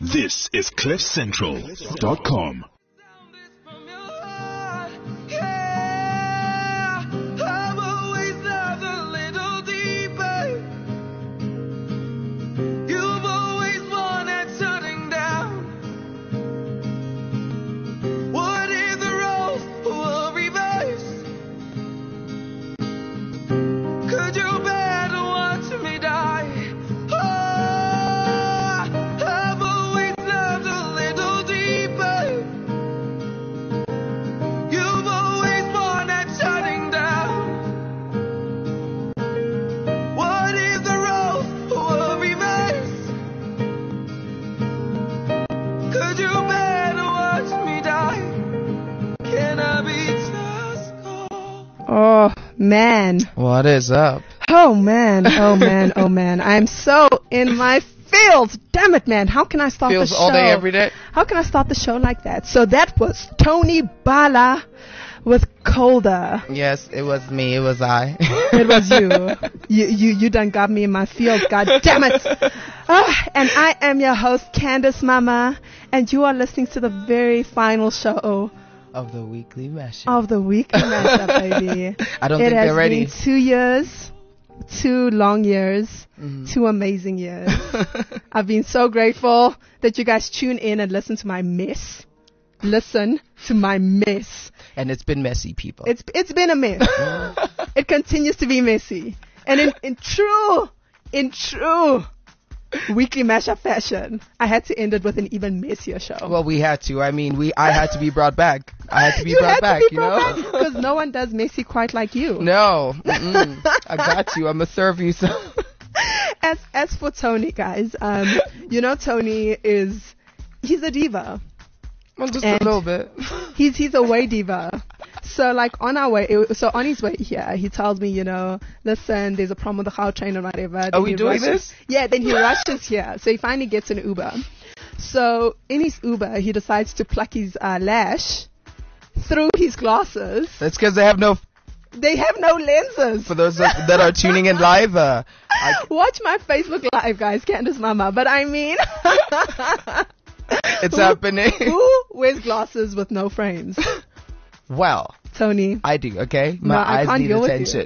This is CliffCentral.com. Oh, man. What is up? Oh, man. Oh, man. Oh, man. I'm so in my feels. Damn it, man. How can I start the show? Feels all day, every day? How can I start the show like that? So that was Tony Bala with Colder. Yes, it was me. It was I. It was you. You done got me in my feels. God damn it. And I am your host, Candace Mama. And you are listening to the very final show of the weekly mashup. Of the weekly mashup, baby. I don't think they're ready. It has been 2 years, 2 long years, 2 amazing years. I've been so grateful that you guys tune in and listen to my mess. Listen to my mess. And it's been messy, people. It's been a mess. It continues to be messy. And in true weekly mashup fashion, I had to end it with an even messier show. Well, we had to. I mean, I had to be brought back. I had to be brought back, you know? Because no one does messy quite like you. No. I got you. I'm going to serve you some. As for Tony, guys, you know Tony he's a diva. Well, just a little bit. He's a way diva. So like on his way here, he tells me, you know, listen, there's a problem with the Gautrain and whatever. Are we doing this? Yeah, then he rushes here. So he finally gets an Uber. So in his Uber, he decides to pluck his lash through his glasses. That's because they have no lenses. For those that are tuning in live, watch my Facebook Live, guys, Candace Mama. But I mean, it's happening. Who wears glasses with no frames? Well, Tony. I do, okay? My eyes need attention.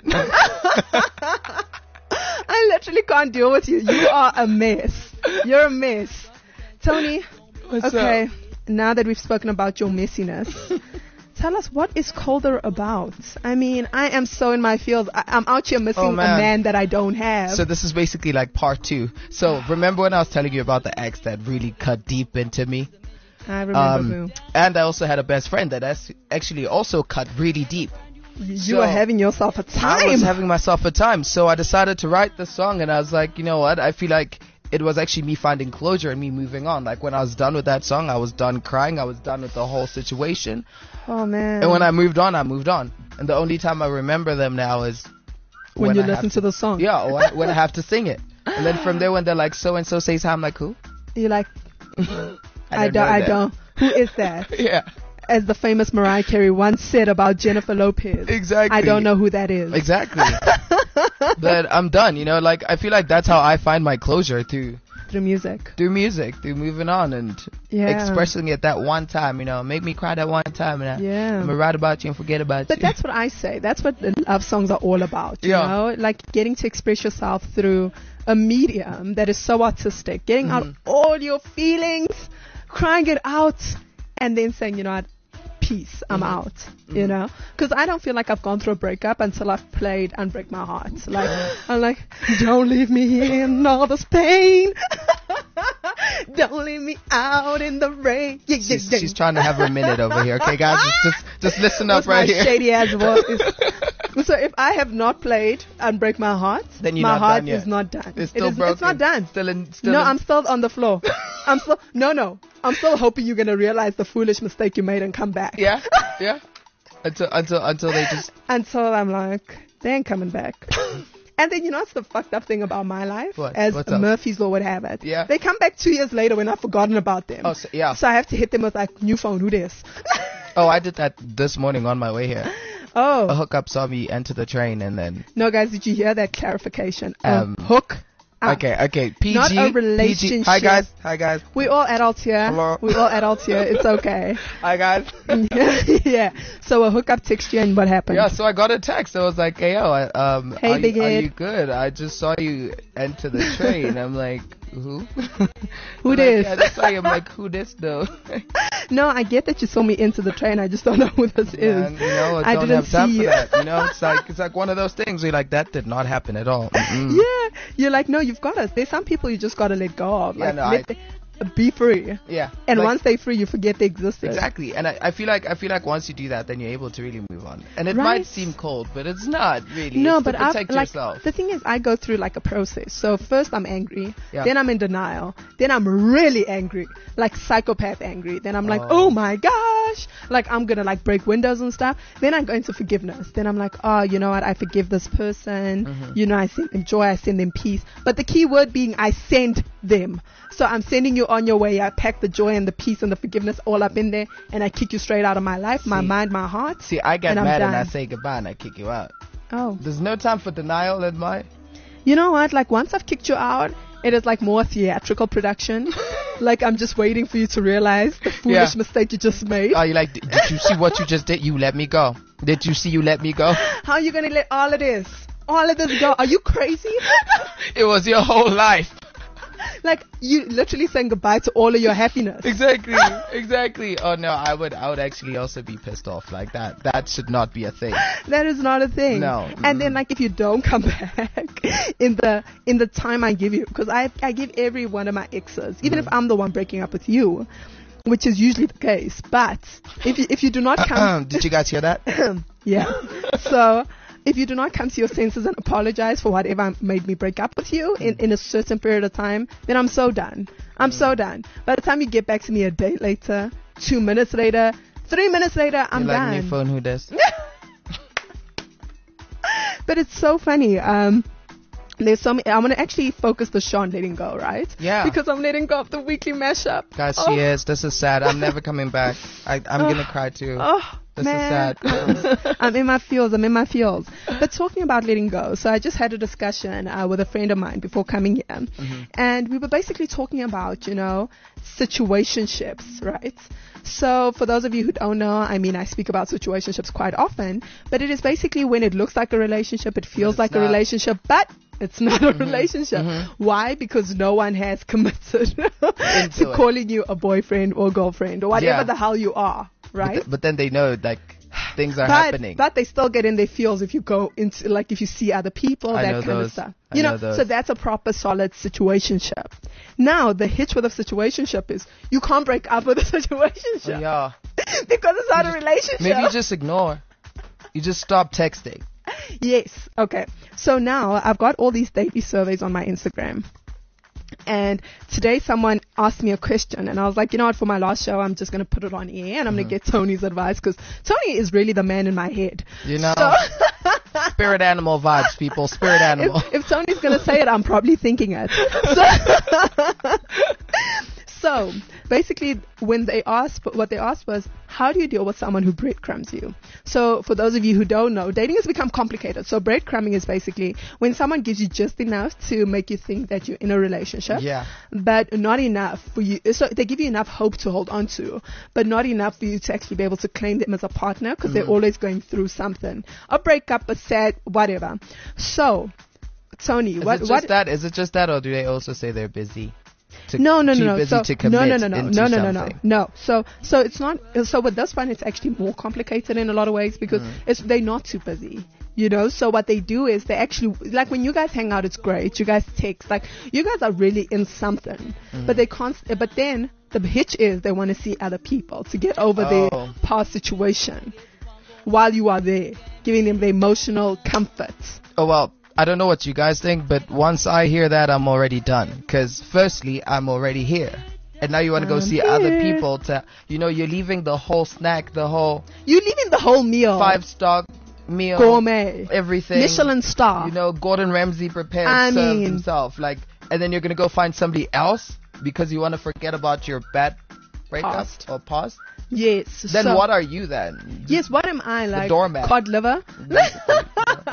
I literally can't deal with you. You are a mess. You're a mess. Tony, what's up? Now that we've spoken about your messiness, tell us, what is Colder about? I mean, I am so in my feels. I'm out here missing a man that I don't have. So this is basically like part 2. So remember when I was telling you about the ex that really cut deep into me? I remember. And I also had a best friend that actually also cut really deep. You were having yourself a time. I was having myself a time. So I decided to write the song, and I was like, you know what? I feel like it was actually me finding closure and me moving on. Like when I was done with that song, I was done crying. I was done with the whole situation. Oh, man. And when I moved on, I moved on. And the only time I remember them now is when you listen to the song. Yeah, or when I have to sing it. And then from there, when they're like, so-and-so says hi, I'm like, who? You're like... I don't. Who is that? Yeah. As the famous Mariah Carey once said about Jennifer Lopez. Exactly. I don't know who that is. Exactly. But I'm done, you know, like I feel like that's how I find my closure through music. Through moving on and expressing it that one time, you know, make me cry that one time, and I'm gonna write about you and forget about you. But that's what I say. That's what the love songs are all about, you know? Like getting to express yourself through a medium that is so artistic, getting out all your feelings, crying it out, and then saying, you know what, peace, I'm out, you know? Because I don't feel like I've gone through a breakup until I've played Unbreak My Heart. Like, I'm like, don't leave me here in all this pain. Don't leave me out in the rain. She's trying to have her minute over here, okay, guys? Just listen up right here. Shady ass voice. So if I have not played Unbreak My Heart, then my heart is not done. It's still broken. It's not done. No, I'm still on the floor. I'm still hoping you're gonna realize the foolish mistake you made and come back. Yeah. Until they just. Until I'm like, they ain't coming back. And then, you know what's the fucked up thing about my life? What? As What's Murphy's Law would have it. Yeah. They come back 2 years later when I've forgotten about them. Oh, so I have to hit them with like, new phone, who this? Oh, I did that this morning on my way here. Oh. A hookup saw me enter the train and then... No, guys, did you hear that clarification? Hook Okay. PG. Not a relationship. PG. Hi guys. We're all adults here. Hello. We're all adults here. It's okay. Hi guys. Yeah. So a hookup text you, and what happened? Yeah, so I got a text. I was like, hey, yo, Hey, big are head. you good? I just saw you enter the train. I'm like, who? Who this? this? Yeah, that's why I'm like, who this though? No, I get that you saw me into the train. I just don't know who this Man, is. you know, I don't didn't have time see for you. that. You know, it's like one of those things where you're like, that did not happen at all. Mm-mm. Yeah, you're like, no, you've got us. There's some people you just gotta let go of. Yeah, Like, no, be free. Yeah. And like, once they're free, you forget they existed. Exactly, and I feel like once you do that, then you're able to really move on. And it Right. might seem cold, but it's not really. No, It's but to protect like yourself. the thing is, I go through like a process. So first I'm angry, Yeah. then I'm in denial, then I'm really angry, like psychopath angry. Then I'm like, Oh. oh my gosh, like I'm gonna like break windows and stuff. Then I go into forgiveness. Then I'm like, oh, you know what? I forgive this person. Mm-hmm. You know, I send them joy, I send them peace. But the key word being, I send them. So I'm sending you on your way. I pack the joy and the peace and the forgiveness all up in there, and I kick you straight out of my life, my See. mind, my heart. See, I get and I'm mad and I done. say goodbye and I kick you out. Oh. There's no time for denial in my. You know what? Like once I've kicked you out, it is like more theatrical production. Like I'm just waiting for you to realize the foolish Yeah. mistake you just made. Are you like, did you see what you just did? You let me go. Did you see you let me go? How are you gonna let all of this go? Are you crazy? It was your whole life. Like you literally saying goodbye to all of your happiness. Exactly. Oh no, I would actually also be pissed off like that. That should not be a thing. That is not a thing. No. And then like if you don't come back in the time I give you, because I give every one of my exes, even if I'm the one breaking up with you, which is usually the case. But if you do not come, Did you guys hear that? yeah. So if you do not come to your senses and apologize for whatever made me break up with you in a certain period of time, then I'm so done. I'm so done. By the time you get back to me a day later, 2 minutes later, 3 minutes later, I'm You like done. me phone who does? But it's so funny. There's so many, I'm going to actually focus the show on letting go, right? Yeah. Because I'm letting go of the weekly mashup. Guys, Oh. yes, this is sad. I'm never coming back. I'm gonna cry too. Oh, This man. is sad. I'm in my feels. But talking about letting go, so I just had a discussion with a friend of mine before coming here. Mm-hmm. And we were basically talking about, situationships, right? So for those of you who don't know, I mean, I speak about situationships quite often, but it is basically when it looks like a relationship, it feels it's like a not. relationship, but it's not a relationship. Why? Because no one has committed to it. calling you a boyfriend or girlfriend or whatever Yeah. the hell you are, right? But then they know like things are happening. But they still get in their feels if you go into, like, if you see other people, I that know kind of those. stuff. I know those. So that's a proper solid situationship. Now, the hitch with a situationship is you can't break up with a situationship Oh, yeah. because it's not a relationship. Maybe you just ignore. You just stop texting. Yes. Okay. So now I've got all these daily surveys on my Instagram. And today someone asked me a question and I was like, you know what, for my last show, I'm just going to put it on air and I'm going to get Tony's advice because Tony is really the man in my head. You know, So spirit animal vibes, people. Spirit animal. if Tony's going to say it, I'm probably thinking it. So basically, what they asked was, how do you deal with someone who breadcrumbs you? So for those of you who don't know, dating has become complicated. So breadcrumbing is basically when someone gives you just enough to make you think that you're in a relationship, Yeah. but not enough for you. So they give you enough hope to hold on to, but not enough for you to actually be able to claim them as a partner because they're always going through something, a breakup, a sad, whatever. So, Tony, Is what? Is it just that, or do they also say they're busy? No. Too busy So, to commit into something. No. So it's not. So with this one, it's actually more complicated in a lot of ways because they're not too busy. So what they do is they actually, like when you guys hang out, it's great. You guys text, like you guys are really in something, but they can't. But then the hitch is they want to see other people to get over their past situation while you are there, giving them the emotional comfort. Oh, well, I don't know what you guys think, but once I hear that, I'm already done. Because firstly, I'm already here. And now you want to go see other people you're leaving the whole snack, You're leaving the whole meal. 5-star meal. Gourmet. Everything. Michelin star. Gordon Ramsay prepared, served himself. And then you're going to go find somebody else because you want to forget about your bad breakup Past. or past. Yes. Then what are you then? Yes, what am I, like? doormat. Cod liver?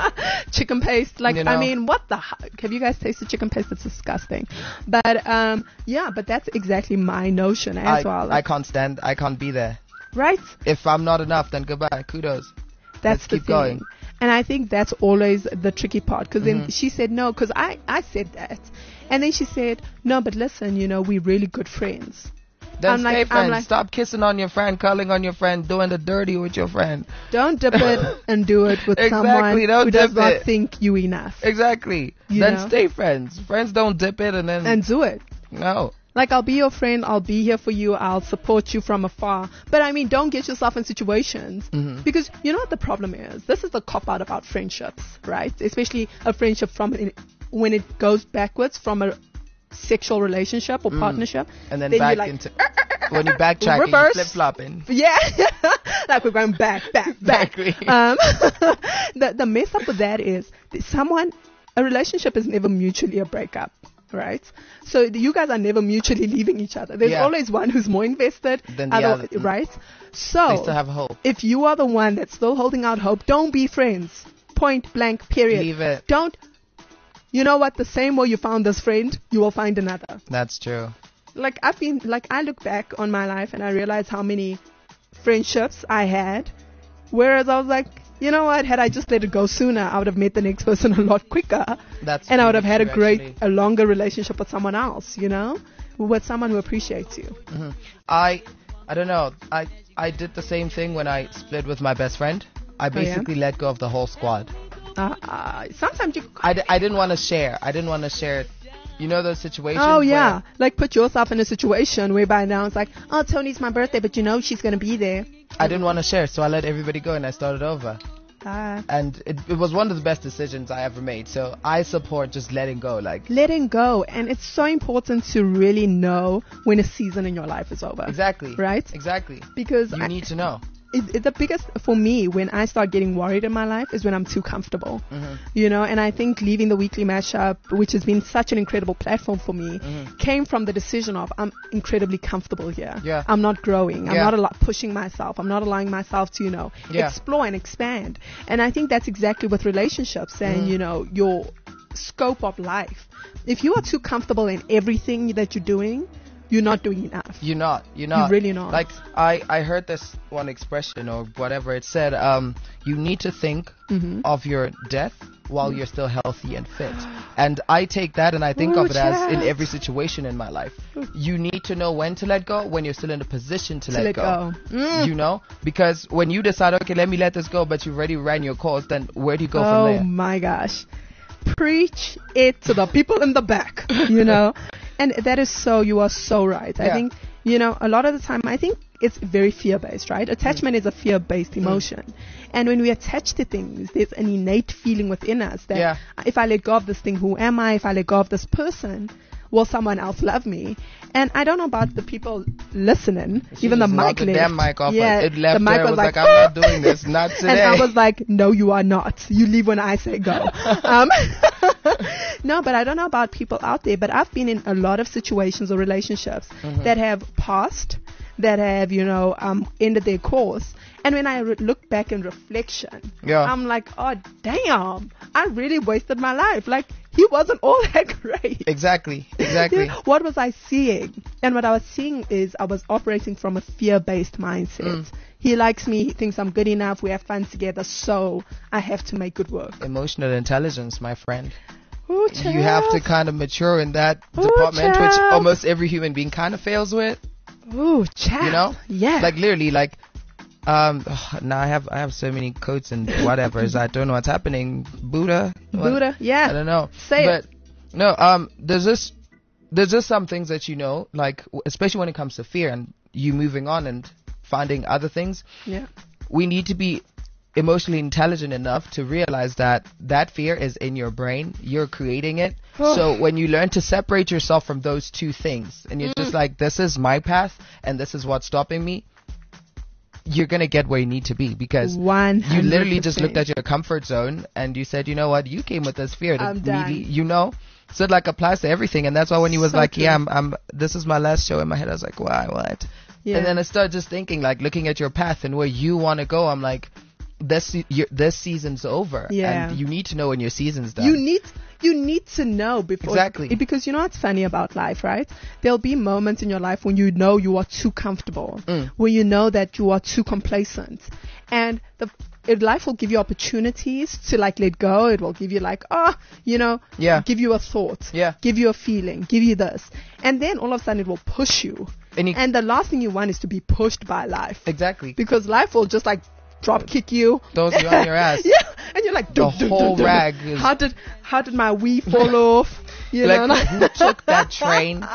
Chicken paste. Like, You know? I mean, what the heck? Have you guys tasted chicken paste? It's disgusting. But, yeah, but that's exactly my notion as well. I can't be there. Right? If I'm not enough, then goodbye. Kudos. That's Let's the keep thing. going. And I think that's always the tricky part. Because then she said no, because I said that. And then she said, no, but listen, you know, we're really good friends. Then stay friends. Stop kissing on your friend, calling on your friend, doing the dirty with your friend. Don't dip it and do it with someone who does not think you enough. Exactly. Then stay friends. Friends don't dip it and then... And do it. No. Like, I'll be your friend, I'll be here for you, I'll support you from afar. But I mean, don't get yourself in situations. Because you know what the problem is? This is the cop-out about friendships, right? Especially a friendship when it goes backwards from a sexual relationship or partnership. And then back like, into... when you backtrack, reverse. you flip-flopping. Yeah. Like we're going back. Exactly. The mess up with that is a relationship is never mutually a breakup. Right? So you guys are never mutually leaving each other. There's always one who's more invested than the other. Right? So they still have hope. If you are the one that's still holding out hope, don't be friends. Point blank, period. Leave it. Don't. You know what? The same way you found this friend, you will find another. That's true. Like I look back on my life and I realize how many friendships I had, whereas I was like, you know what? Had I just let it go sooner, I would have met the next person a lot quicker. And I would have had a longer relationship with someone else, you know, with someone who appreciates you. I don't know. I did the same thing when I split with my best friend. I basically let go of the whole squad. Sometimes I didn't want to share. You know those situations? Oh, yeah. Like, put yourself in a situation whereby now it's like, oh, Tony's my birthday, but you know she's going to be there. I didn't want to share, so I let everybody go and I started over. And it was one of the best decisions I ever made. So I support just letting go. Letting go. And it's so important to really know when a season in your life is over. Exactly. Right? Exactly. Because you need to know. The biggest for me when I start getting worried in my life is when I'm too comfortable, you know. And I think leaving the weekly mashup, which has been such an incredible platform for me, came from the decision of I'm incredibly comfortable here. Yeah. I'm not growing. I'm not pushing myself. I'm not allowing myself to, you know, explore and expand. And I think that's exactly with relationships and you know your scope of life. If you are too comfortable in everything that you're doing, you're not doing enough. You're not. You're really not. Like, I heard this one expression or whatever. It said, you need to think of your death while you're still healthy and fit. And I take that and I think of it as in every situation in my life. You need to know when to let go, when you're still in a position to let go. You know? Because when you decide, okay, let me let this go, but you've already ran your course, then where do you go from there? Oh, my gosh. Preach it to the people in the back, you know? And that is you are so right. I think, you know, a lot of the time, I think it's very fear-based, right? Attachment is a fear-based emotion. And when we attach to things, there's an innate feeling within us that if I let go of this thing, who am I? If I let go of this person, will someone else love me? And I don't know about the people listening. Even the mic left. Damn mic off. Yeah, it left. The mic was like, I'm not doing this. Not today. And I was like, no, you are not. You leave when I say go. No, but I don't know about people out there. But I've been in a lot of situations or relationships that have passed, that have, you know, ended their course. And when I look back in reflection, I'm like, oh, damn, I really wasted my life. Like, he wasn't all that great. Exactly. What was I seeing? And what I was seeing is I was operating from a fear-based mindset. He likes me, he thinks I'm good enough, we have fun together, so I have to make it work. Emotional intelligence, my friend. Ooh, you have to kind of mature in that department, which almost every human being kind of fails with. Ooh, child. You know? Yeah. Like, literally, like, now I have so many quotes and whatever. I don't know what's happening. Buddha, yeah. I don't know. Say but it. No, there's just some things that you know, like especially when it comes to fear and you moving on and finding other things. Yeah. We need to be emotionally intelligent enough to realize that fear is in your brain. You're creating it. So when you learn to separate yourself from those two things and you're just like, this is my path and this is what's stopping me, you're going to get where you need to be because 100%. You literally just looked at your comfort zone and you said, you know what, you came with this fear. I'm done. Really, you know? So it like applies to everything. And that's why when he was so like, true. this is my last show in my head, I was like, why, what? Yeah. And then I started just thinking, like looking at your path and where you want to go, I'm like, this season's over. Yeah. And you need to know when your season's done. You need to know before. Exactly. Because you know what's funny about life, right? There'll be moments in your life when you know you are too comfortable, when you know that you are too complacent, and life will give you opportunities to like let go. It will give you like, give you a thought, give you a feeling, give you this, and then all of a sudden it will push you. And the last thing you want is to be pushed by life. Exactly. Because life will just like drop kick you, throws you on your ass. Yeah, and you're like, the whole rag. How did my weave fall off? You know, who took that train?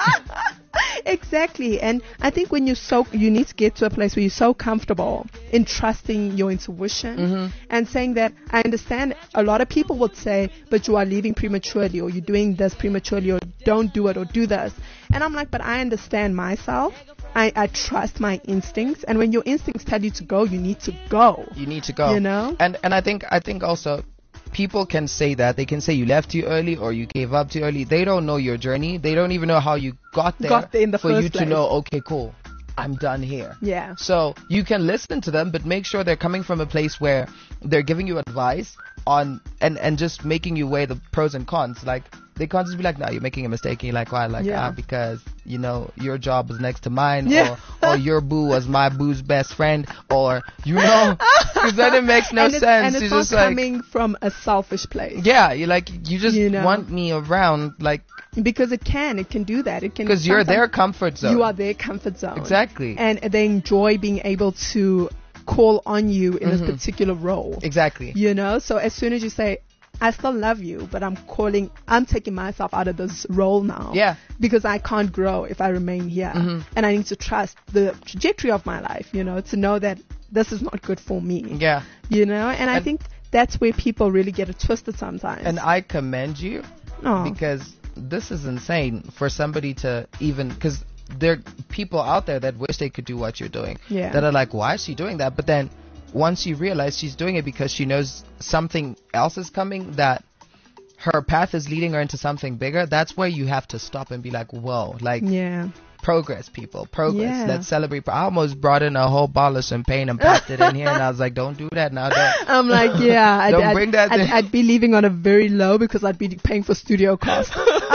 Exactly. And I think when you need to get to a place where you're so comfortable in trusting your intuition and saying that, I understand a lot of people would say, but you are leaving prematurely, or you're doing this prematurely, or don't do it, or do this. And I'm like, but I understand myself. I trust my instincts, and when your instincts tell you to go, you need to go. You need to go. You know? And I think also people can say that. They can say you left too early or you gave up too early. They don't know your journey. They don't even know how you got there in the for first you place. to know, okay, cool, I'm done here. Yeah. So you can listen to them, but make sure they're coming from a place where they're giving you advice on and just making you weigh the pros and cons. Like, they can't just be like, no, you're making a mistake. And you're like, why? Like, because, you know, your job was next to mine, or your boo was my boo's best friend, or, you know, because then it makes no sense. And it's you're not just like, coming from a selfish place. Yeah, you're like, you just want me around, like, because it can do that. It can, because you're their comfort zone. You are their comfort zone. Exactly. And they enjoy being able to call on you in this particular role. Exactly. You know, so as soon as you say, I still love you, but I'm taking myself out of this role now. Yeah. Because I can't grow if I remain here. And I need to trust the trajectory of my life, you know, to know that this is not good for me. Yeah. You know, and I think that's where people really get it twisted sometimes. And I commend you because this is insane for somebody to even, because there are people out there that wish they could do what you're doing. Yeah. That are like, why is she doing that? But then once you realize she's doing it because she knows something else is coming, that her path is leading her into something bigger, that's where you have to stop and be like, whoa, like, progress, people, progress. Yeah. Let's celebrate. I almost brought in a whole bottle of champagne and popped it in here, and I was like, don't do that now. I'm like, yeah, don't bring that in. I'd be leaving on a very low because I'd be paying for studio costs.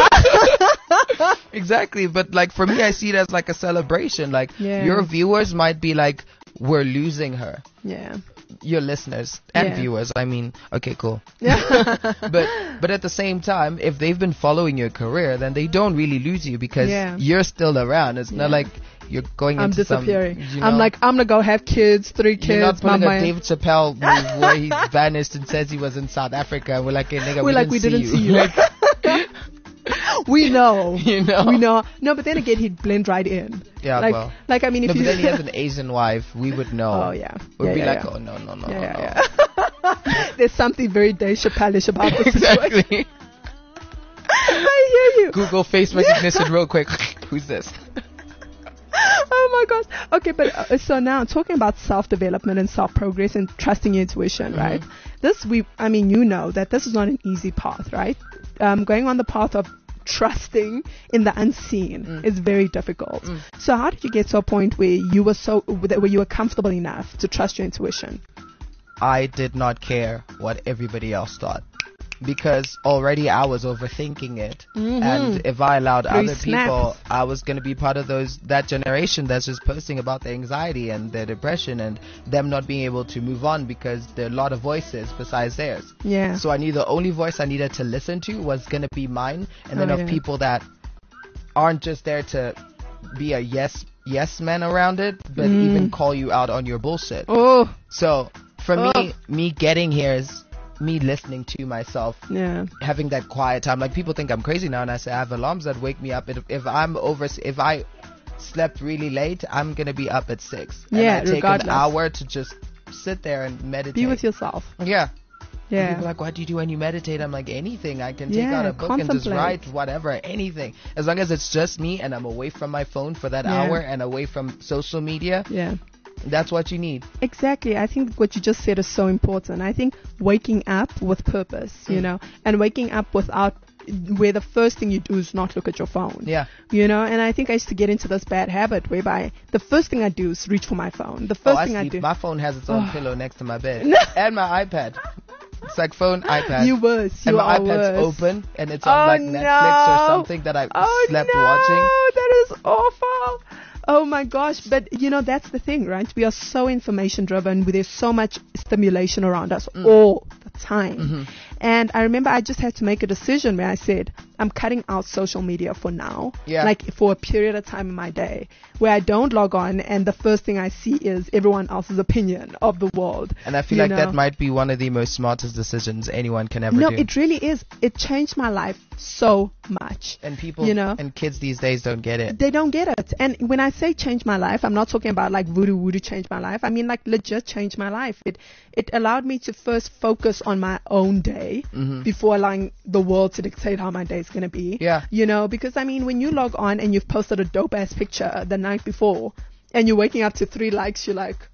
Exactly. But like, for me, I see it as like a celebration. Like, your viewers might be like, we're losing her. Yeah. Your listeners and viewers, I mean, okay, cool. Yeah. but at the same time, if they've been following your career, then they don't really lose you because you're still around. It's not like you're going into disappearing. Some, you know, I'm like, I'm gonna go have kids, 3 kids. You're not pulling a Dave Chappelle move where he vanished and says he was in South Africa. We're like, hey, nigga, we didn't see you. We know. You know. We know. No, but then again, he'd blend right in. Yeah, like I mean, if but then he has an Asian wife, we would know. Oh, yeah. We'd be like, oh, no. There's something very Dave Chappelle-ish about this Exactly. situation. I hear you. Google face recognition real quick. Who's this? Oh my gosh. Okay, but so now talking about self-development and self-progress and trusting your intuition, right? You know that this is not an easy path, right? Going on the path of trusting in the unseen is very difficult. So how did you get to a point where you were comfortable enough to trust your intuition? I did not care what everybody else thought, because already I was overthinking it. And if I allowed other people, I was going to be part of that generation that's just posting about their anxiety and their depression and them not being able to move on because there are a lot of voices besides theirs. Yeah. So I knew the only voice I needed to listen to was going to be mine, and then of people that aren't just there to be a yes man around it, but even call you out on your bullshit. Oh. So for me getting here is me listening to myself, having that quiet time. Like, people think I'm crazy now, and I say I have alarms that wake me up. If I slept really late, I'm gonna be up at 6. And I take regardless. an hour to just sit there and meditate. Be with yourself. Yeah. Yeah. People are like, what do you do when you meditate? I'm like, anything. I can take out a book and just write whatever, anything. As long as it's just me and I'm away from my phone for that hour and away from social media. Yeah. That's what you need. Exactly. I think what you just said is so important. I think waking up with purpose, you know, and waking up without where the first thing you do is not look at your phone. Yeah. You know, and I think I used to get into this bad habit whereby the first thing I do is reach for my phone. The first thing I do. My phone has its own pillow next to my bed. And my iPad. It's like phone, iPad. You worse. And my iPad's open and it's on like Netflix or something that I slept watching. Oh, that is awful. Oh my gosh. But you know, that's the thing, right? We are so information driven. There's so much stimulation around us all the time. Mm-hmm. And I remember I just had to make a decision where I said, I'm cutting out social media for now. Yeah. Like for a period of time in my day where I don't log on and the first thing I see is everyone else's opinion of the world. And I feel like that might be one of the most smartest decisions anyone can ever do. No, it really is. It changed my life so much. And people, and kids these days don't get it. They don't get it. And when I say change my life, I'm not talking about like voodoo change my life. I mean like legit change my life. It allowed me to first focus on my own day before allowing the world to dictate how my day is going to be. Yeah. You know, because I mean, when you log on and you've posted a dope ass picture the night before and you're waking up to 3 likes, you're like,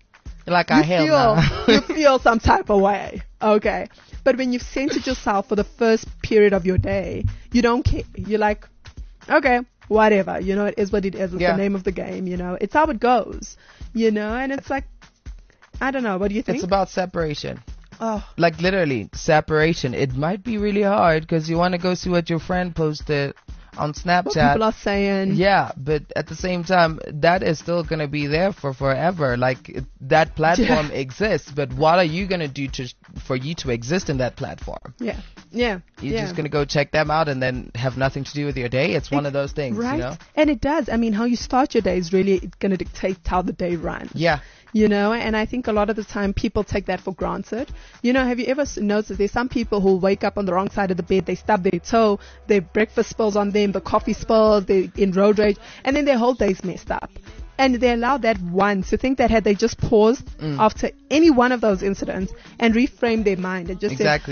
you feel some type of way. Okay. But when you've centered yourself for the first period of your day, you don't care. You're like, okay, whatever. You know, it is what it is. It's the name of the game. You know, it's how it goes. You know, and it's like, I don't know. What do you think? It's about separation. Oh. Like literally separation. It might be really hard because you want to go see what your friend posted on Snapchat. What people are saying. Yeah, but at the same time, that is still going to be there for forever. Like that platform exists, but what are you going to do for you to exist in that platform? Yeah. You're just going to go check them out and then have nothing to do with your day. It's one of those things, right? You know? And it does. I mean, how you start your day is really going to dictate how the day runs. Yeah. You know, and I think a lot of the time people take that for granted. You know, have you ever noticed there's some people who wake up on the wrong side of the bed, they stub their toe, their breakfast spills on them, the coffee spills, they're in road rage, and then their whole day's messed up. And they allow that one to think that had they just paused after any one of those incidents and reframed their mind and just said,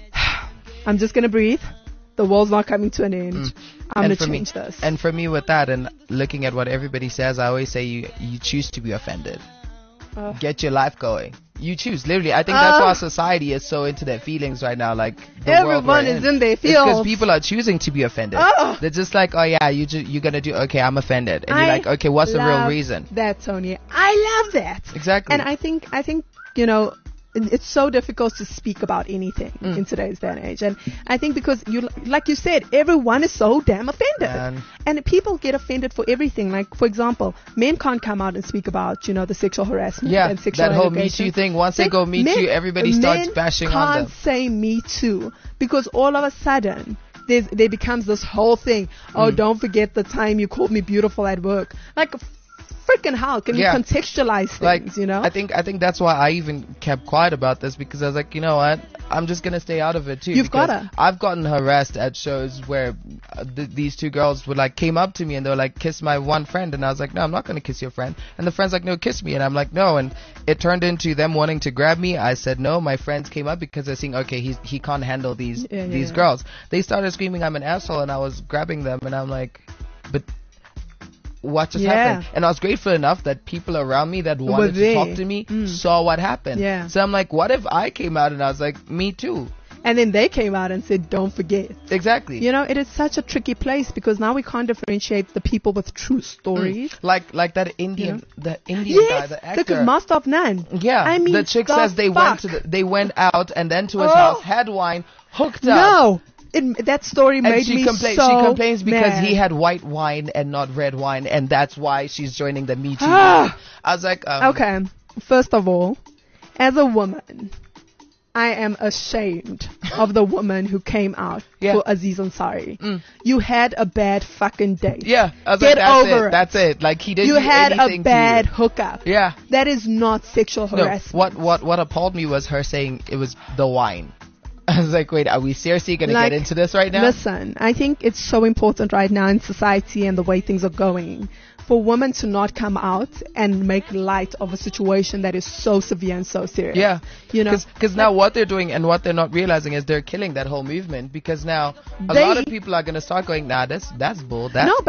I'm just going to breathe. The world's not coming to an end. I'm going to change this. And for me with that and looking at what everybody says, I always say you choose to be offended. Get your life going. You choose, literally. I think that's why society is so into their feelings right now. Like everyone is in their feels. Because people are choosing to be offended. They're just like, oh yeah, you're gonna do. Okay, I'm offended, and you're like, okay, what's the real reason? That, Tony, I love that. Exactly. And I think you know, it's so difficult to speak about anything in today's day and age. And I think because like you said, everyone is so damn offended. And people get offended for everything. Like, for example, men can't come out and speak about, you know, the sexual harassment and sexual that whole Me Too thing. Once they go Me Too, everybody starts bashing on them. Men can't say Me Too because all of a sudden there becomes this whole thing. Oh, don't forget the time you called me beautiful at work. Like, freaking hell, can you contextualize things, like, you know? I think that's why I even kept quiet about this, because I was like, you know what, I'm just gonna stay out of it too. You've gotta. I've gotten harassed at shows where these two girls would like came up to me and they were like, kiss my one friend, and I was like, no, I'm not gonna kiss your friend. And the friend's like, no, kiss me, and I'm like, no. And it turned into them wanting to grab me. I said no. My friends came up because they're saying, okay, he can't handle these girls. They started screaming I'm an asshole, and I was grabbing them, and I'm like, but what just happened? And I was grateful enough that people around me that wanted to talk to me saw what happened. So I'm like, what if I came out and I was like, me too? And then they came out and said, don't forget. Exactly. You know, it is such a tricky place because now we can't differentiate the people with true stories. Like that Indian, the Indian guy, the actor. The Master of None. Yeah. I mean, the chick says they went out and then to his house, had wine, hooked up. That story made me so She complains because mad. he had white wine and not red wine, and that's why she's joining the Me Too. I was like, okay, first of all, as a woman, I am ashamed of the woman who came out for Aziz Ansari. You had a bad fucking date. Yeah, I was Get like, over it. That's it. Like, he didn't You do had anything a bad to you. hookup. Yeah. That is not sexual harassment. What appalled me was her saying it was the wine. I was like, wait, are we seriously going to get into this right now? Listen, I think it's so important right now in society and the way things are going for women to not come out and make light of a situation that is so severe and so serious. Yeah. You know? Because now what they're doing and what they're not realizing is they're killing that whole movement, because now a lot of people are going to start going, nah, that's bull.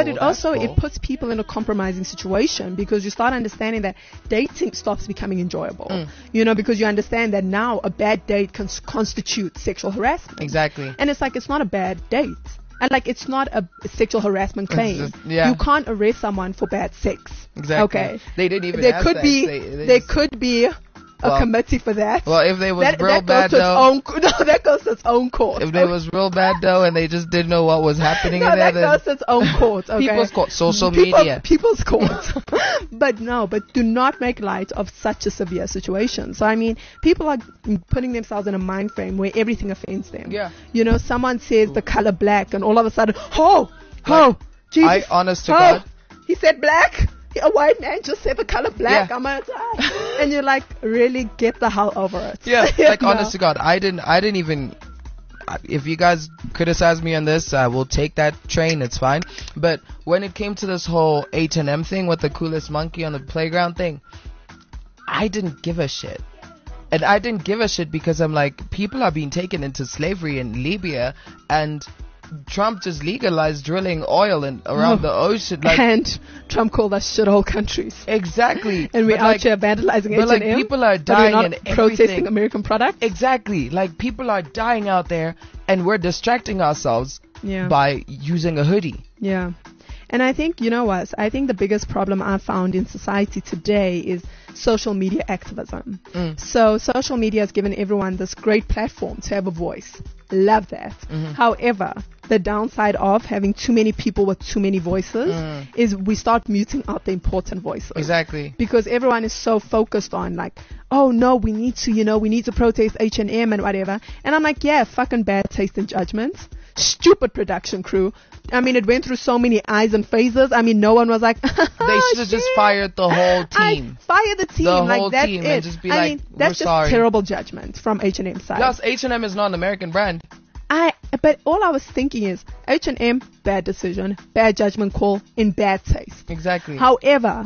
It puts people in a compromising situation because you start understanding that dating stops becoming enjoyable. You know, because you understand that now a bad date can constitute sexual harassment. Exactly. And it's like, it's not a bad date. And like, it's not a sexual harassment claim. You can't arrest someone for bad sex. Exactly. Okay. They didn't even. There could be a committee for that. Well, if they was real bad though, that goes to its own court. If they was real bad though, and they just didn't know what was happening in there, that goes to its own court. Okay? People's court, social media, people's court. But do not make light of such a severe situation. So I mean, people are putting themselves in a mind frame where everything offends them. Yeah. You know, someone says the color black, and all of a sudden, Jesus, honest to God, he said black. A white man just said the color black. I'm gonna die. And you're like, really, get the hell over it. Yeah, like honest to God, I didn't even. If you guys criticize me on this, I will take that train. It's fine. But when it came to this whole H&M thing with the coolest monkey on the playground thing, I didn't give a shit. And I didn't give a shit because I'm like, people are being taken into slavery in Libya, and Trump just legalized drilling oil around the ocean. Like, and Trump called us shithole countries. Exactly. And we're out here vandalizing H&M. But like, people are dying and protesting American products. Exactly. Like, people are dying out there, and we're distracting ourselves by using a hoodie. Yeah. And I think, you know what? I think the biggest problem I've found in society today is social media activism. So social media has given everyone this great platform to have a voice. Love that. However, the downside of having too many people with too many voices is we start muting out the important voices. Exactly. Because everyone is so focused on like, oh no, we need to protest H&M and whatever. And I'm like, yeah, fucking bad taste and judgment. Stupid production crew. I mean, it went through so many eyes and phases. I mean, no one was like, they should have just fired the whole team. Fire the team. The like, whole that's team it. and just be I mean, that's just sorry. Terrible judgment from H&M side. Plus, H&M is not an American brand. But all I was thinking is H&M, bad decision, bad judgment call, in bad taste. Exactly. However,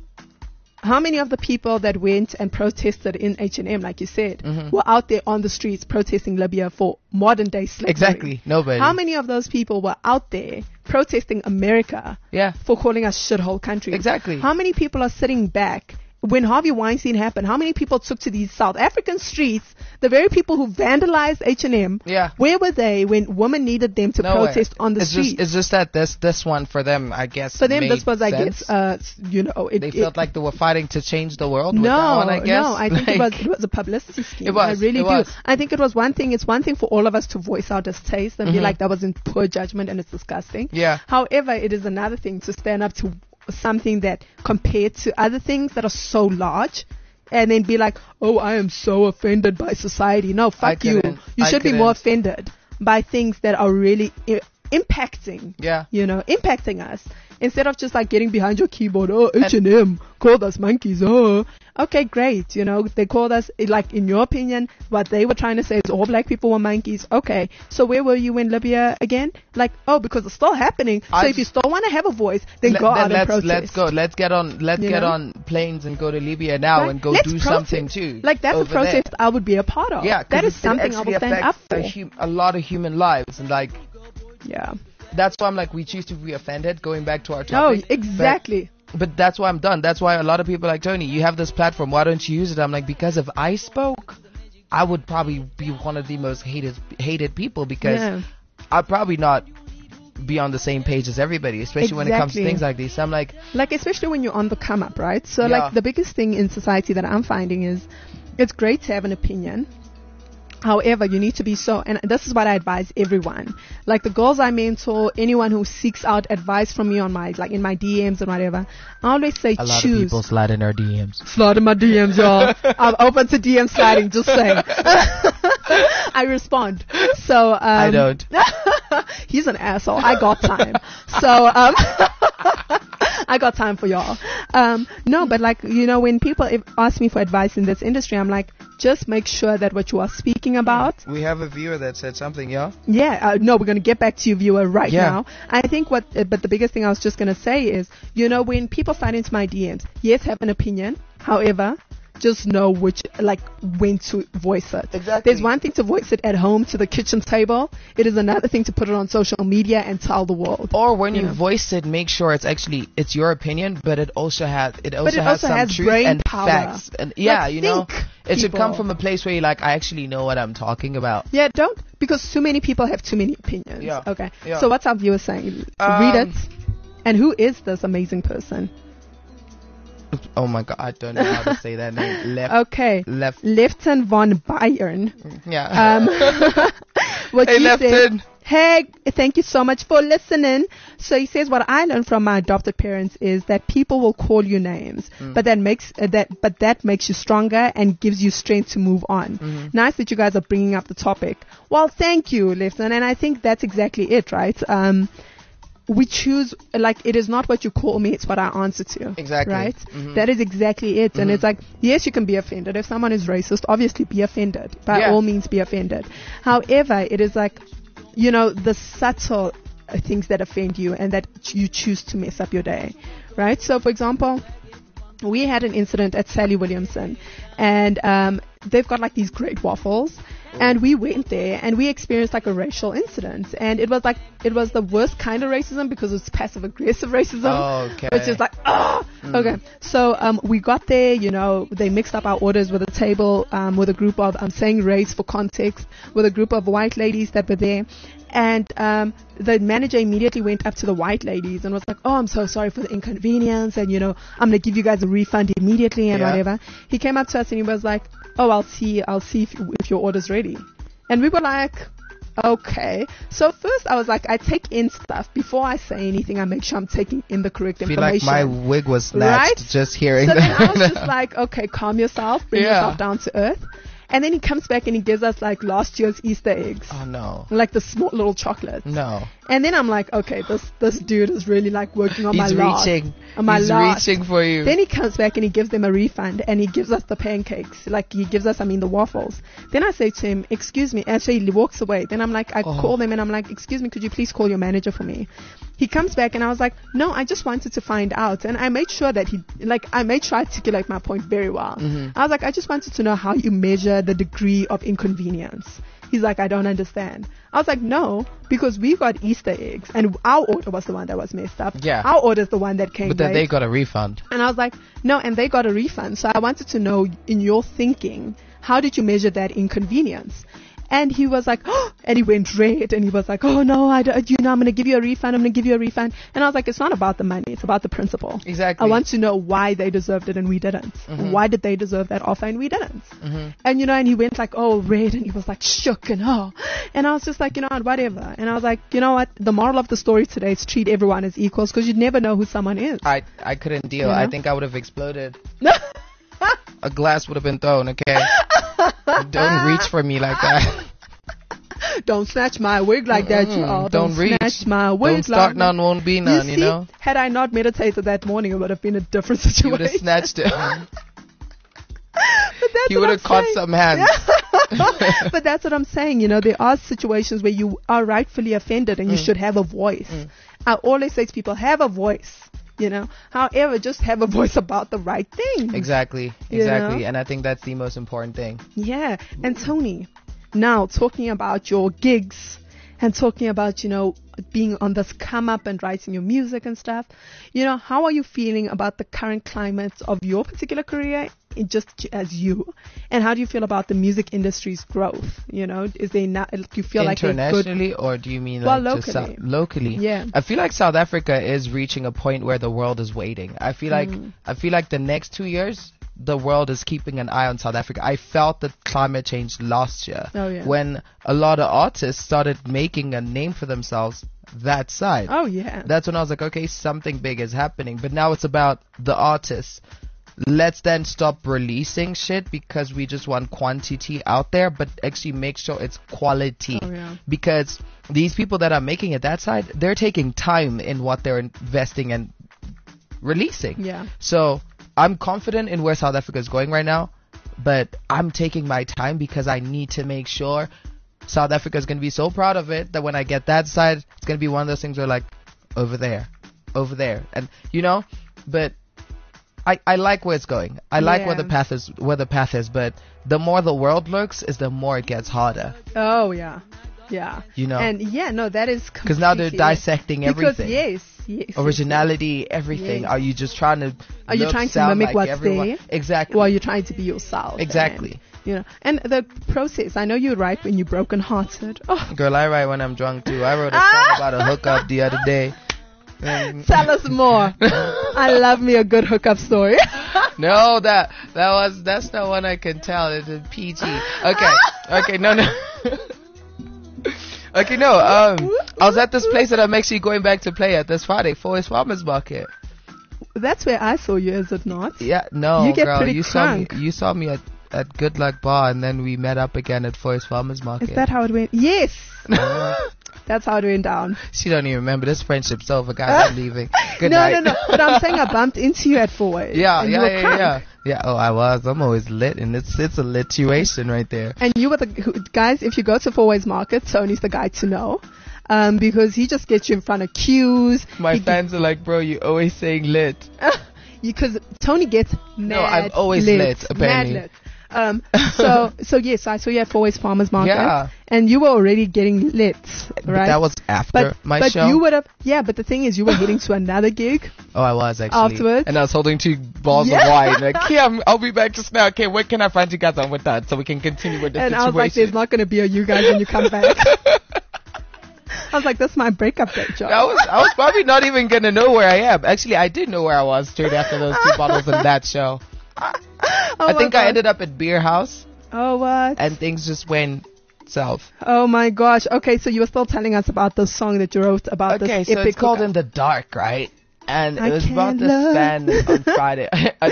how many of the people that went and protested in H&M, like you said, were out there on the streets protesting Libya for modern day slavery? Exactly. Nobody. How many of those people were out there protesting America for calling us shithole countries? Exactly. How many people are sitting back when Harvey Weinstein happened? How many people took to these South African streets, the very people who vandalized H&M, where were they when women needed them to protest on the streets? It's just that this one for them, I guess, for them, this was, I sense. guess, they felt like they were fighting to change the world. No, I guess. No, I think it was a publicity scheme. It was. I really do. I think it was one thing. It's one thing for all of us to voice our distaste and be like, that was in poor judgment and it's disgusting. Yeah. However, it is another thing to stand up to something that compared to other things that are so large and then be like, oh, I am so offended by society. No, fuck you. You should be more offended by things that are really impacting, impacting us, instead of just like getting behind your keyboard. Oh, H&M called us monkeys. Oh, okay, great. They called us, like, in your opinion, what they were trying to say is all black people were monkeys. Okay, so where were you in Libya again? Like, oh, because it's still happening. So if you still want to have a voice, then go out and protest. Let's go. Let's get on planes and go to Libya now and go do something too. Like, that's a protest I would be a part of. Yeah, that is something I will stand up for. A lot of human lives, and like, yeah. That's why I'm like, we choose to be offended, going back to our topic. Oh, exactly. But that's why I'm done. That's why a lot of people are like, Tony, you have this platform. Why don't you use it? I'm like, because if I spoke, I would probably be one of the most hated people, because I'd probably not be on the same page as everybody, especially when it comes to things like this. So I'm like, especially when you're on the come up, right? So like the biggest thing in society that I'm finding is it's great to have an opinion. However, you need to be and this is what I advise everyone. Like the girls I mentor, anyone who seeks out advice from me on in my DMs and whatever, I always say choose. A lot of people slide in our DMs. Slide in my DMs, y'all. I'm open to DM sliding, just saying. I respond. So, I don't. He's an asshole. I got time. So, I got time for y'all. No, but when people ask me for advice in this industry, I'm like, just make sure that what you are speaking about. We have a viewer that said something, yeah? Yeah, no, we're going to get back to you, viewer, right now. I think but the biggest thing I was just going to say is, when people slide into my DMs, yes, have an opinion. However, just know when to voice it. Exactly. There's one thing to voice it at home to the kitchen table. It is another thing to put it on social media and tell the world. Or when you voice it, make sure it's your opinion, but it also has some truth and power. facts. And It should come from a place where you're like, I actually know what I'm talking about. Yeah, don't, because too many people have too many opinions. Yeah. Okay. Yeah. So what's our viewer saying? Read it. And who is this amazing person? Oh my God, I don't know how to say that name. Lefton von Bayern. Yeah. What hey, you Lefton. said, hey, thank you so much for listening. So he says, what I learned from my adopted parents is that people will call you names, but that makes you stronger and gives you strength to move on. Nice that you guys are bringing up the topic. Well, thank you, Lefton, and I think that's exactly it, right? We choose, like, it is not what you call me, it's what I answer to. Exactly. Right? That is exactly it. And it's like, yes, you can be offended. If someone is racist, obviously be offended. By all means, be offended. However, it is like, you know, the subtle things that offend you and that you choose to mess up your day. Right? So, for example, we had an incident at Sally Williamson, and they've got like these great waffles. And we went there and we experienced like a racial incident, and it was the worst kind of racism because it's passive aggressive racism, which is like, okay. So we got there, you know, they mixed up our orders with a table with a group of, I'm saying race for context, with a group of white ladies that were there. And the manager immediately went up to the white ladies and was like, oh, I'm so sorry for the inconvenience, and, you know, I'm going to give you guys a refund immediately and whatever. He came up to us and he was like, oh, I'll see if your order's ready. And we were like, okay. So first I was like, I take in stuff. Before I say anything, I make sure I'm taking in the correct information. I feel like my wig was snatched just hearing that. So then I was just like, okay, calm yourself, bring yourself down to earth. And then he comes back and he gives us like last year's Easter eggs. Oh no. Like the small little chocolates. No. And then I'm like, okay, this dude is really like working on my last. He's reaching for you. Then he comes back and he gives them a refund and he gives us the pancakes. Like he gives us, the waffles. Then I say to him, excuse me. And so he walks away. Then I'm like, I call them and I'm like, excuse me, could you please call your manager for me? He comes back and I was like, no, I just wanted to find out. And I made sure that I made sure I articulate my point very well. I was like, I just wanted to know how you measure the degree of inconvenience. He's like, I don't understand. I was like, no, because we got Easter eggs and our order was the one that was messed up. Yeah. Our order is the one that came But then late. they got a refund. And I was like, no, and they got a refund. So I wanted to know, in your thinking, how did you measure that inconvenience? And he was like, oh, and he went red and he was like, oh no, I'm going to give you a refund. And I was like, it's not about the money. It's about the principle. Exactly. I want to know why they deserved it and we didn't. Why did they deserve that offer and we didn't? And, and he went like, oh, red, and he was like shook and and I was just like, whatever. And I was like, you know what? The moral of the story today is treat everyone as equals, because you never know who someone is. I couldn't deal. I think I would have exploded. A glass would have been thrown, okay? Don't reach for me like that. Don't snatch my wig like that, you all. Don't reach. Snatch my wig. Don't start none, won't be none, you know? Had I not meditated that morning, it would have been a different situation. You would have snatched it. You would have caught some hands. But that's what I'm saying. There are situations where you are rightfully offended and you should have a voice. I always say to people, have a voice. However, just have a voice about the right thing. Exactly. And I think that's the most important thing. Yeah. And Tony, now talking about your gigs and talking about, being on this come up and writing your music and stuff, how are you feeling about the current climate of your particular career, just as you? And how do you feel about the music industry's growth? Is there not, do you feel like internationally, or do you mean like locally? Just locally? Yeah. I feel like South Africa is reaching a point where the world is waiting. I feel like the next 2 years, the world is keeping an eye on South Africa. I felt the climate change last year when a lot of artists started making a name for themselves that side. Oh yeah. That's when I was like, okay, something big is happening. But now it's about the artists. Let's then stop releasing shit because we just want quantity out there, but actually make sure it's quality. Oh, yeah. Because these people that are making it that side, they're taking time in what they're investing and releasing. Yeah. So I'm confident in where South Africa is going right now, but I'm taking my time because I need to make sure South Africa is going to be so proud of it that when I get that side, it's going to be one of those things where like, over there. And, but I like where it's going. I like where the path is, but the more the world looks is the more it gets harder. Oh, yeah. Yeah. And that is because now they're dissecting everything. Because originality, everything. Yes. Are you just trying to? Are you trying to mimic what's everyone? there? Exactly. Or are you trying to be yourself? Exactly. And, and the process. I know you write when you're brokenhearted. Oh. Girl, I write when I'm drunk too. I wrote a song about a hookup the other day. Tell us more. I love me a good hookup story. No, that's not one I can tell. It's a PG. Okay, no. Okay, no. I was at this place that I'm actually going back to play at this Friday, Forest Farmers Market. That's where I saw you, is it not? Yeah, no, you get girl, pretty you crunk. saw me at Good Luck Bar, and then we met up again at Forest Farmers Market. Is that how it went? Yes. That's how it went down. She don't even remember. This friendship's over, guys. I'm leaving. Good night. No. But I'm saying I bumped into you at Forest. Yeah. Oh, I was. I'm always lit, and it's a lituation right there. And you were the guys. If you go to Forest Market, Tony's the guy to know. Because he just gets you in front of queues. My fans are like, bro, you always saying lit. Because Tony gets mad. No, I'm always lit, apparently. Mad lit. So yes, I saw you at Forest Farmers Market. Yeah. And you were already getting lit, right? But that was after my show. But you would have, but the thing is, you were heading to another gig. Oh, I was actually. Afterwards. And I was holding 2 balls of wine. Like, I'll be back just now. Okay, when can I find you guys on with that so we can continue with the situation? And I was like, there's not going to be a you guys when you come back. I was like, that's my breakup date, John. I was probably not even going to know where I am. Actually, I did know where I was straight after those 2 bottles in that show. I think I ended up at Beer House. Oh, what? And things just went south. Oh, my gosh. Okay, so you were still telling us about the song that you wrote about this epic. Okay, so it's called In the Dark, right? And it was about this band on Friday.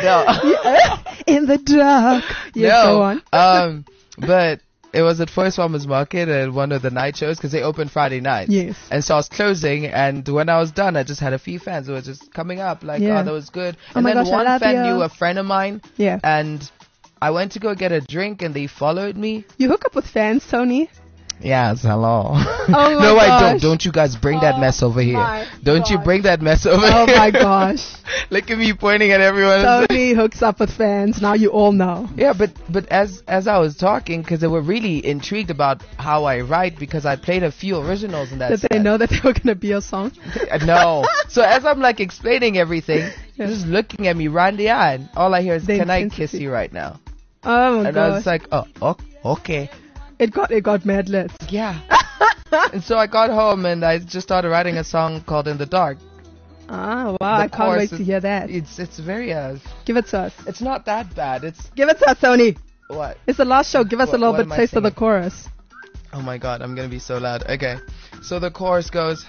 In the dark. Yes, go on. But it was at Forest Farmers Market at one of the night shows because they opened Friday nights. Yes. And so I was closing, and when I was done, I just had a few fans who were just coming up like, oh, that was good. And then one fan knew a friend of mine. Yeah. And I went to go get a drink, and they followed me. You hook up with fans, Tony? Yes, hello. Oh my no, gosh. I don't. Don't you guys bring that mess over here. Don't you bring that mess over here. Oh my gosh. Look at me pointing at everyone. Tony hooks up with fans. Now you all know. Yeah, but as I was talking, because they were really intrigued about how I write, because I played a few originals in that Did they know that they were going to be a song? No. So as I'm like explaining everything, they're just looking at me right in the eye, and all I hear is, can I kiss you right now? Oh my and gosh. I was like, oh, okay. It got mad lit. Yeah. And so I got home and I just started writing a song called In the Dark. Ah, wow. I can't wait to hear that. It's very give it to us. It's not that bad. Give it to us, Tony. What? It's the last show. Give us a little bit taste of the chorus. Oh my god, I'm gonna be so loud. Okay. So the chorus goes,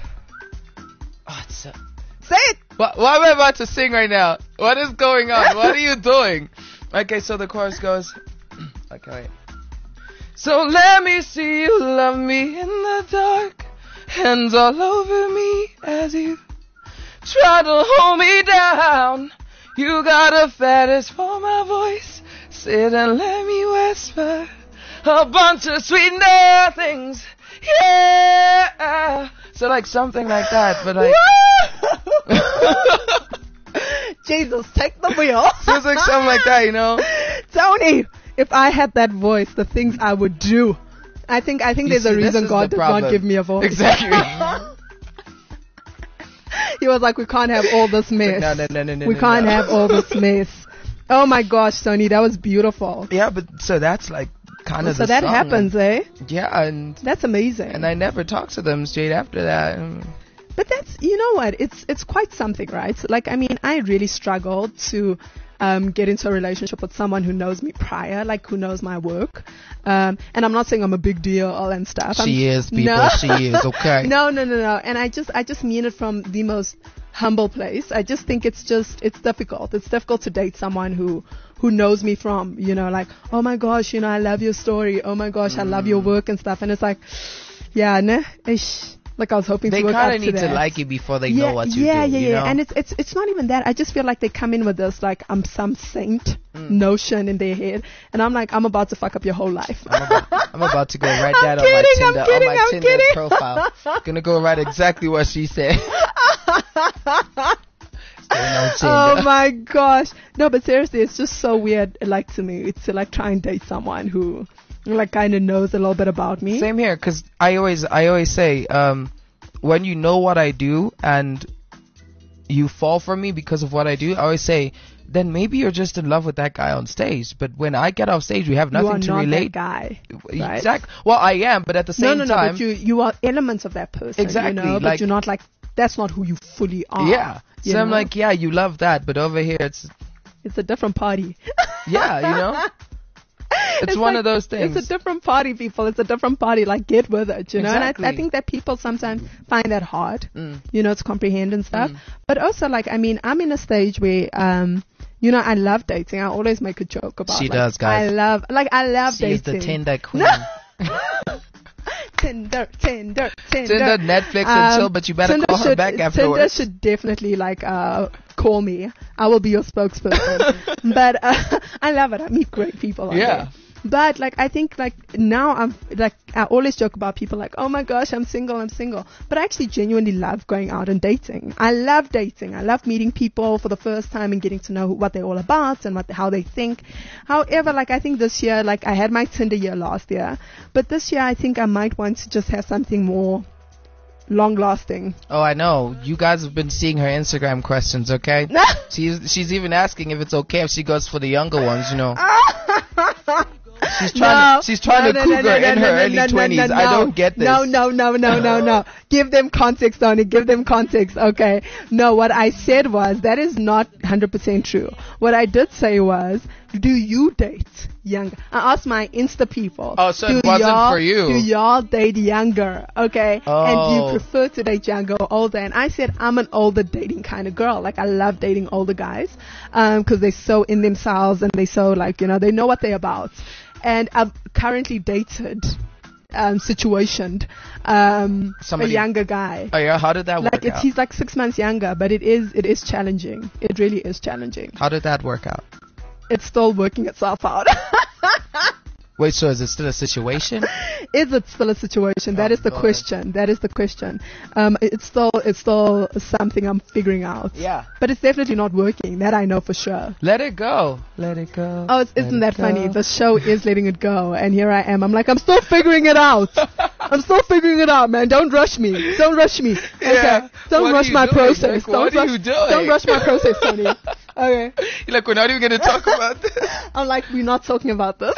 say it. What am I about to sing right now? What is going on? What are you doing? Okay, so the chorus goes, okay, wait. So let me see you love me in the dark, hands all over me as you try to hold me down. You got a fetish for my voice, sit and let me whisper a bunch of sweet nothings, yeah. So like something like that, but like Jesus, take the wheel. So it's like something like that, you know? Tony, if I had that voice, the things I would do. I think there's a reason God did not give me a voice. Exactly. He was like, we can't have all this mess. No. We can't have all this mess. Oh my gosh, Tony, that was beautiful. Yeah, but so that's like kind of so that song. happens, eh? Yeah, and that's amazing. And I never talked to them straight after that. But that's, you know what, it's quite something, right? Like, I mean, I really struggled to get into a relationship with someone who knows me prior, like who knows my work. And I'm not saying I'm a big deal and stuff. She is, people. No. She is, okay. No. And I just mean it from the most humble place. I just think it's difficult. It's difficult to date someone who knows me from, you know, like, oh my gosh, you know, I love your story. Oh my gosh, I love your work and stuff. And it's like, yeah, nah, ish. Like I was hoping they to work out to that. They kind of need to like you before they know what you do. Yeah. You know? And it's not even that. I just feel like they come in with this like I'm some saint notion in their head, and I'm like, I'm about to fuck up your whole life. I'm about to go write that on my Tinder profile. Gonna go write exactly what she said. Oh my gosh. No, but seriously, it's just so weird. Like to me, it's to like try and date someone who like kind of knows a little bit about me. Same here, because I always say, when you know what I do and you fall for me because of what I do, I always say, then maybe you're just in love with that guy on stage. But when I get off stage, we have nothing to relate. You are not that guy. Right? Exactly. Well, I am, but at the same time. No, but you are elements of that person. Exactly. You know? But you're not like, that's not who you fully are. Yeah. So I'm like, yeah, you love that, but over here it's a different party. Yeah, you know? It's one of those things. It's a different party, people. It's a different party. Like, get with it, you know? Exactly. And I think that people sometimes find that hard, you know, to comprehend and stuff. But also, like, I mean, I'm in a stage where, you know, I love dating. I always make a joke about it. She does, guys. I love dating. She's the Tinder queen. Tinder. Netflix and chill, but you better call her back afterwards. Tinder should definitely call me. I will be your spokesperson. But I love it. I meet great people. Yeah. But I think now I always joke about people like, oh my gosh, I'm single. But I actually genuinely love going out and dating. I love dating. I love meeting people for the first time and getting to know what they're all about and how they think. However, I think this year, I had my Tinder year last year, but this year I think I might want to just have something more long lasting. Oh, I know. You guys have been seeing her Instagram questions, okay? She's even asking if it's okay if she goes for the younger ones, you know. She's trying to cougar in her early 20s. I don't get this. No. Give them context, Tony. Give them context, okay? No, what I said was, that is not 100% true. What I did say was, do you date younger? I asked my Insta people. Oh, so it wasn't for you. Do y'all date younger? Okay. Oh. And do you prefer to date younger or older? And I said, I'm an older dating kind of girl. I love dating older guys, because they're so in themselves and they're so they know what they're about. And I've currently dated, situationed, a younger guy. Oh yeah, how did that work out? He's 6 months younger, but it is challenging. It really is challenging. How did that work out? It's still working itself out. Wait, so is it still a situation? Is it still a situation? That is the question. It's still something I'm figuring out. Yeah. But it's definitely not working. That I know for sure. Let it go. Let it go. Oh, isn't that funny? The show is letting it go. And here I am. I'm still figuring it out. I'm still figuring it out, man. Don't rush me. Okay. Yeah. Don't rush my process. What are you doing? Don't rush my process, Tony. Okay. You're we're not even going to talk about this. I'm we're not talking about this.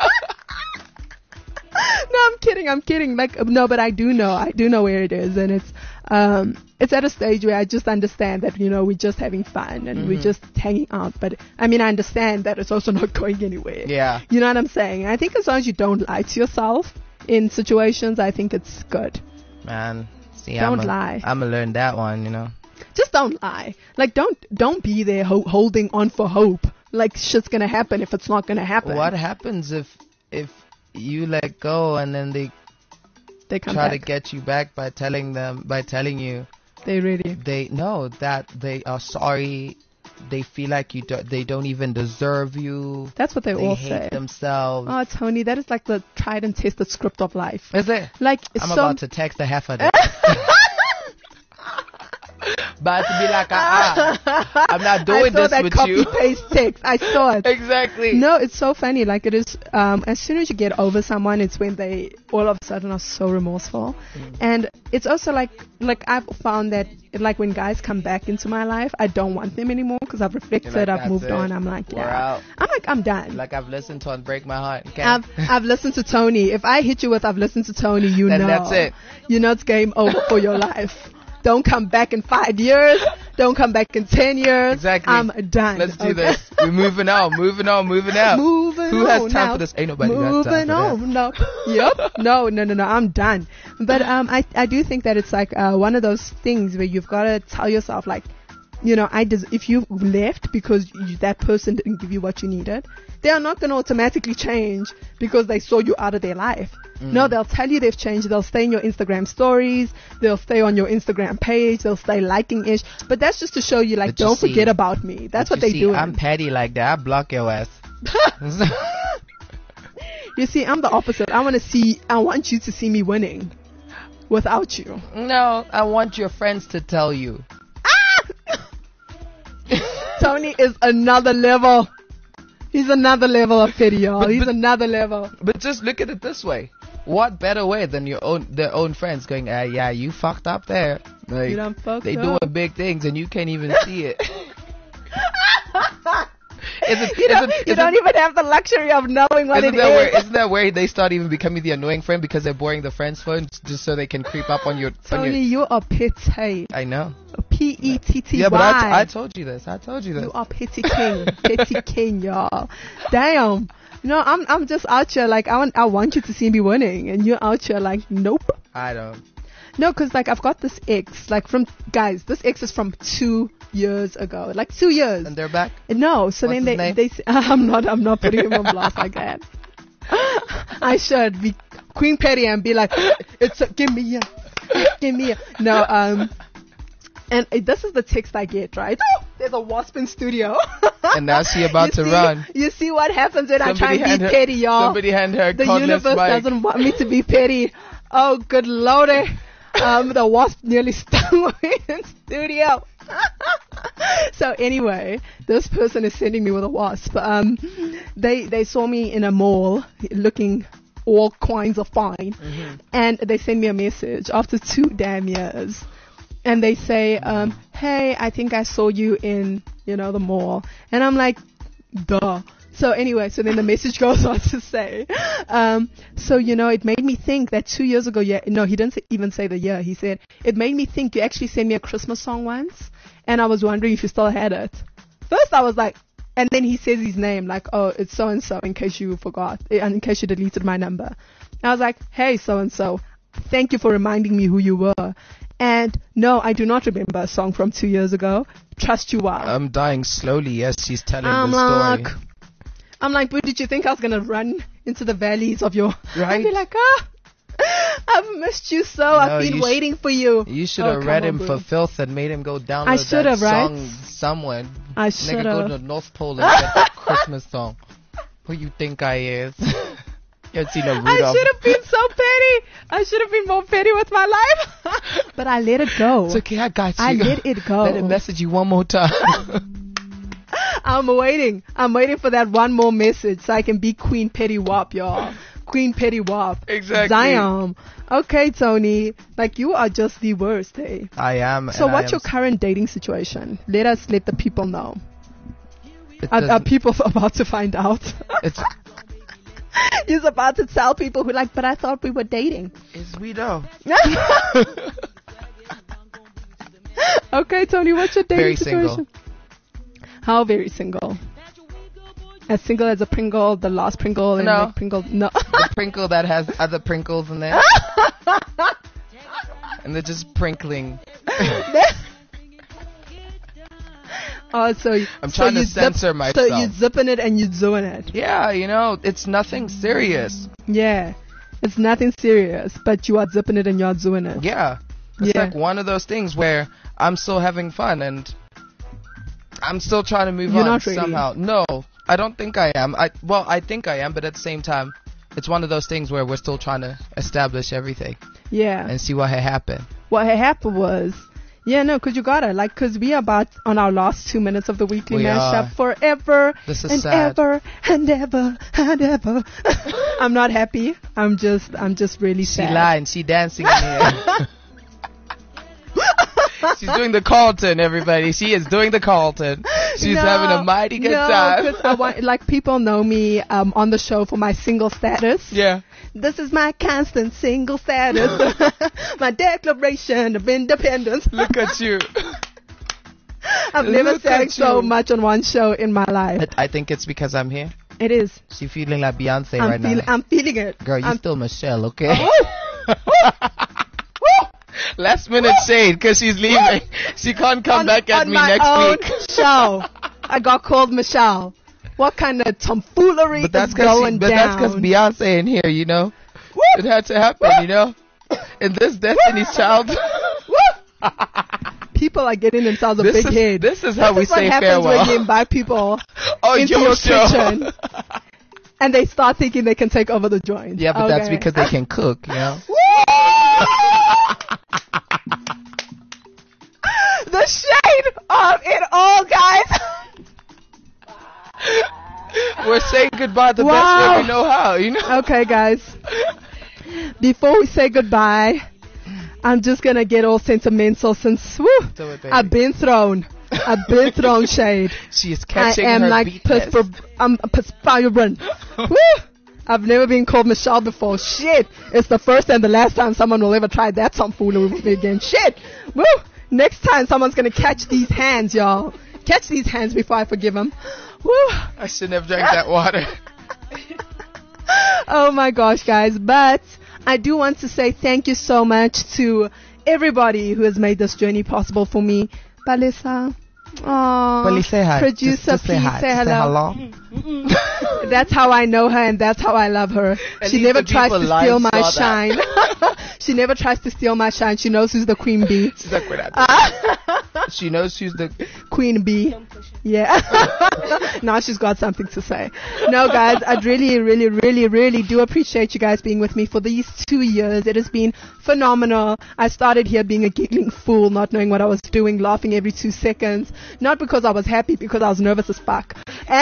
No, I'm kidding. No, but I do know where it is, and it's at a stage where I just understand that, we're just having fun and we're just hanging out. But I mean, I understand that it's also not going anywhere. Yeah. You know what I'm saying? I think as long as you don't lie to yourself in situations, I think it's good. Man, see, don't lie. I'm gonna learn that one, Just don't lie. Don't be there holding on for hope. Shit's gonna happen if it's not gonna happen. What happens if you let go and then they come try back to get you back by telling you that they are sorry, they feel like they don't even deserve you. That's what they all hate say themselves. Oh, Tony, that is the tried and tested script of life. Is it? I'm about to text a half of it. But to be I'm not doing this with you. I saw that copy-paste text. I saw it. Exactly. No, it's so funny. It is, as soon as you get over someone, it's when they all of a sudden are so remorseful. And it's also I've found that, when guys come back into my life, I don't want them anymore because I've reflected, I've moved on. I'm we're out. I'm done. I've listened to Unbreak My Heart. Okay? I've listened to Tony. If I hit you with I've listened to Tony, then that's it. It's game over for your life. Don't come back in 5 years. Don't come back in 10 years. Exactly. I'm done. Let's do this. We're moving on. Who has time for this? Ain't nobody got time for that. No. Yep. No. I'm done. But I do think that it's one of those things where you've got to tell yourself if you left because that person didn't give you what you needed, they are not going to automatically change because they saw you out of their life. No, they'll tell you they've changed. They'll stay in your Instagram stories. They'll stay on your Instagram page. They'll stay liking-ish. But that's just to show you, don't forget about me. That's what they do. I'm petty like that. I block your ass. You see, I'm the opposite. I want you to see me winning without you. No, I want your friends to tell you. Tony is another level. He's another level of petty, y'all. He's another level. But just look at it this way. what better way than their own friends going, yeah, you fucked up there. Like, You done fucked they up. doing big things and you can't even see it. You don't even have the luxury of knowing what it is. Isn't that where they start even becoming the annoying friend because they're borrowing the friend's phone just so they can creep up on your... Tony, you are petty. I know. Petty. Yeah, but I told you this. You are petty king. Petty king, y'all. Damn. No, I'm just out here like, I want you to see me winning. And you're out here like, nope. I don't. No, because like I've got this ex, like this ex is from 2 years ago, like 2 years. And they're back? No, so What's then his name? they I'm not putting him on blast like that. I should be Queen Petty and be like, give me a. No, and this is the text I get, right? There's a wasp in studio. And now she about to run. You see what happens when I try and be petty, y'all. Somebody hand her a The cordless universe mic. doesn't want me to be petty. Oh, good lordy. The wasp nearly stung me in studio. So anyway, this person is sending me with a wasp. They saw me in a mall looking all kinds of fine, and they send me a message after 2 damn years, and they say, "Hey, I think I saw you in the mall," and I'm like, "Duh." So anyway, so then the message goes on to say, so, it made me think that 2 years ago, no, he didn't even say the year. He said, it made me think you actually sent me a Christmas song once, and I was wondering if you still had it. First I was like, and then he says his name, like, oh, it's so-and-so, in case you forgot, in case you deleted my number. I was like, hey, so-and-so, thank you for reminding me who you were. And no, I do not remember a song from 2 years ago. Trust you while. I'm dying slowly. Yes, she's telling the story. I'm like, but did you think I was going to run into the valleys of your... Right. I'd be like, I've missed you so. I've been waiting for you. You should have read him for filth and made him go download I should have, song right? somewhere. I should Nigga, have. go to the North Pole and get that Christmas song. Who you think I is? You haven't seen a Rudolph. I should have been so petty. I should have been more petty with my life. But I let it go. It's okay, I got you. I let it go. Let him message you one more time. I'm waiting for that one more message so I can be Queen Petty Wop, y'all. Queen Petty Wop. Exactly. Damn. Okay, Tony. Like, you are just the worst, eh? I am. So what's your current dating situation? Let the people know. Are people about to find out? He's about to tell people who but I thought we were dating. Is we though? Okay, Tony, what's your dating Very situation? single. How very single? As single as a Pringle, the last Pringle, and No. like Pringle. No. The Pringle that has other Prinkles in there. And they're just prinkling. Oh, so I'm trying to censor myself. So you're zipping it and you're doing it. Yeah, it's nothing serious. Yeah, it's nothing serious, but you are zipping it and you're doing it. Yeah. It's Yeah. like one of those things where I'm still having fun and I'm still trying to move You're on not really. somehow. No, I don't think I am. I think I am, but at the same time, it's one of those things where we're still trying to establish everything Yeah. and see what had happened. What had happened was, because you gotta, because we are about on our last 2 minutes of the weekly We mashup are. forever This is and sad. ever and ever and ever. I'm not happy. I'm just really She sad. lying. She dancing in here. She's doing the Carlton, everybody. She is doing the Carlton. She's having a mighty good time. Because I want, people know me on the show for my single status. Yeah. This is my constant single status. My declaration of independence. Look at you. I've never Look sang at so you. much on one show in my life. I think it's because I'm here. It is. She feeling like Beyonce right now. I'm feeling it. Girl, you I'm still Michelle, okay? Woo! Last minute shade because she's leaving. She can't come back at on me my next own week. show. I got called Michelle. What kind of tomfoolery But that's is going because down? Beyonce in here, Woo! It had to happen, In this Destiny's Child. People are getting themselves a This big is- head. this is how we what say happens farewell. when you invite people Oh, into your your show. kitchen and they start thinking they can take over the joint. Yeah, but that's Okay. because they can cook, The shade of it all, guys. We're saying goodbye the best Wow. way we know how, Okay, guys. before we say goodbye, I'm just going to get all sentimental since I've been thrown shade. She is catching I am her like I'm perspiring. Woo! I've never been called Michelle before. Shit. It's the first and the last time someone will ever try that tomfoolery with me again. Shit. Woo! Next time someone's going to catch these hands, y'all. Catch these hands before I forgive them. Woo! I shouldn't have drank that water. Oh my gosh, guys. But I do want to say thank you so much to everybody who has made this journey possible for me. Palisa. Well, say hi. Producer, just please say hello. That's how I know her and that's how I love her. She never tries to steal my shine. She never tries to steal my shine. She knows who's the queen bee. She knows who's the queen bee. Yeah. Now she's got something to say. No, guys, I really do appreciate you guys being with me for these 2 years. It has been phenomenal. I started here being a giggling fool, not knowing what I was doing, laughing every 2 seconds. Not because I was happy, because I was nervous as fuck.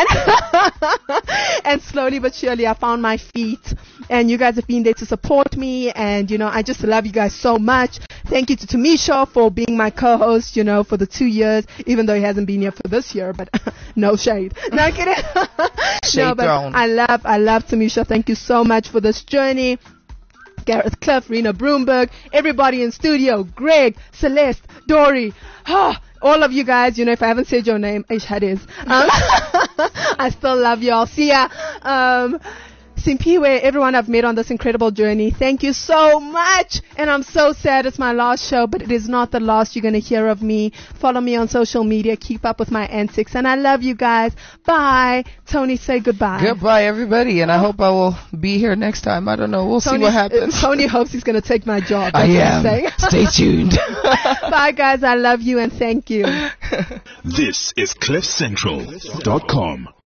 And slowly but surely I found my feet. And you guys have been there to support me. And, I just love you guys so much. Thank you to Tamisha for being my co-host, for the 2 years, even though he hasn't been here for this year, but no shade. No, I'm kidding. Shade thrown. I love Tamisha. Thank you so much for this journey. Gareth Cliff, Rena Broomberg, everybody in studio, Greg, Celeste, Dory, all of you guys, if I haven't said your name, Ishad is. I still love y'all. See ya. Simpiwe, everyone I've met on this incredible journey, thank you so much. And I'm so sad it's my last show, but it is not the last you're going to hear of me. Follow me on social media. Keep up with my antics. And I love you guys. Bye. Tony, say goodbye. Goodbye, everybody. And I hope I will be here next time. I don't know. We'll see what happens. Tony hopes he's going to take my job. I am. Stay tuned. Bye, guys. I love you and thank you. This is CliffCentral.com.